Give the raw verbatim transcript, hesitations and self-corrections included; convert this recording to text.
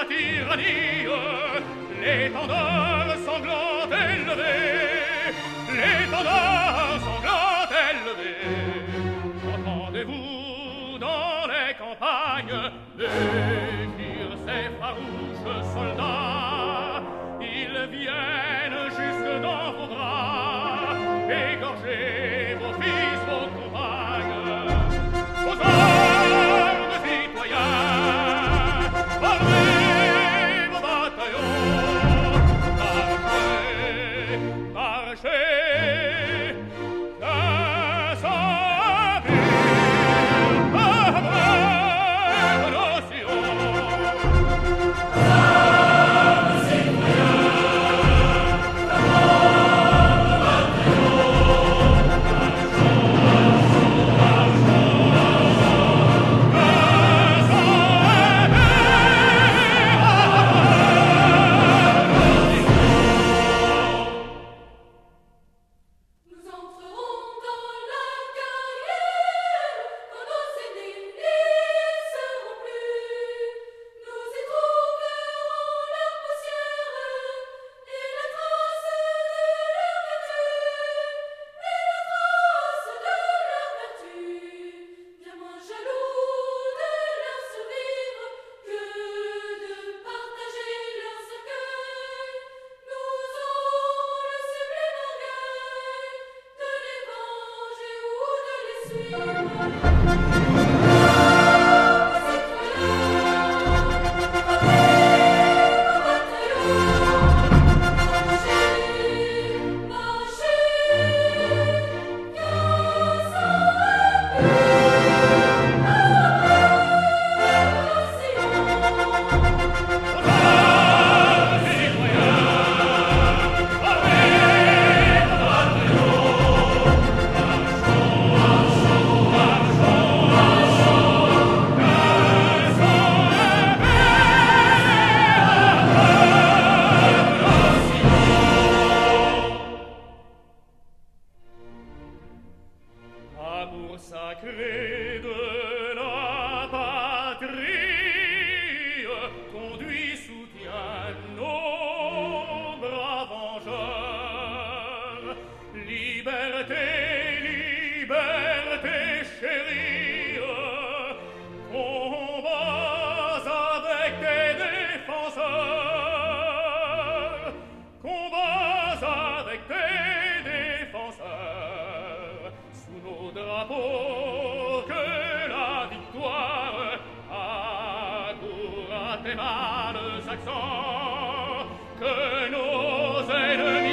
la tyrannie, l'étendard sanglant élevé, l'étendard sanglant élevé. Entendez-vous dans les campagnes décrire ces farouches soldats? Ils viennent jusque dans vos bras, égorger vos fils, vos compagnes, vos armes, citoyens, formez vos bataillons, marchez, marchez, qu'un sang vive abreuve nos sillons. Nous entrerons dans la carrière quand nos ennemis n'y seront plus. Nous y trouverons leur poussière et la trace de leur vertu, et la trace de leur vertu. Bien moins jaloux de leur survivre que de partager leur cercueil, nous aurons le sublime orgueil de les venger ou de les suivre. Amour sacré de la patrie, conduit, soutient nos bras vengeurs. Liberté, liberté chérie, combats avec tes défenseurs, combats avec tes défenseurs, sous nos drapeaux que la victoire accourt à tes mâles accents, que nos ennemis